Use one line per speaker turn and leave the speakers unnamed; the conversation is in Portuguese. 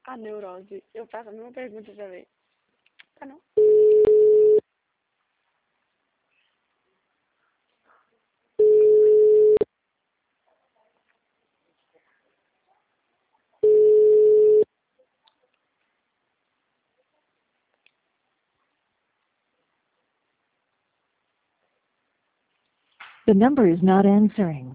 A neurose. Eu faço a mesma pergunta também. Tá não?
The number is not answering.